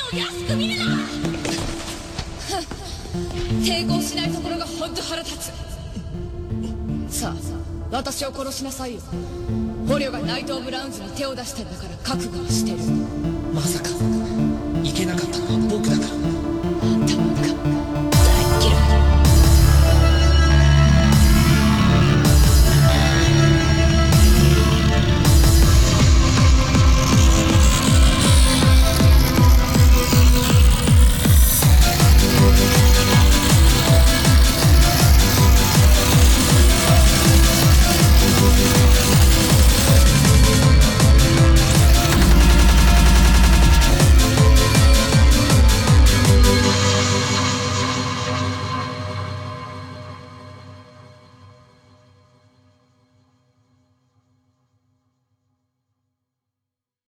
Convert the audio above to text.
安く見るな。抵抗しないところが本当腹立つ。さあ私を殺しなさいよ。捕虜がナイト・オブ・ラウンズに手を出してんだから覚悟をしてる。